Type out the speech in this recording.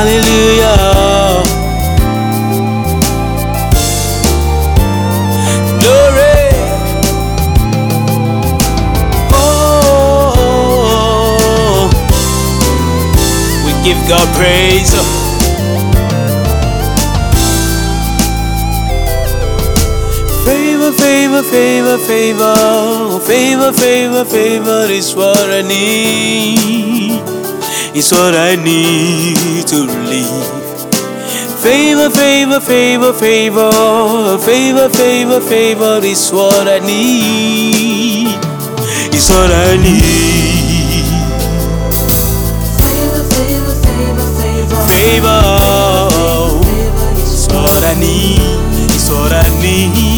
Hallelujah. Glory. Oh, we give God praise. Favor, favor, favor, favor, favor, favor, favor is what I need. It's what I need to live. Favor, favor, favor, favor, favor, favor, favor is what I need. It's what I need. Favor, favor, favor, favor. Favor, it's what I need. It's what I need.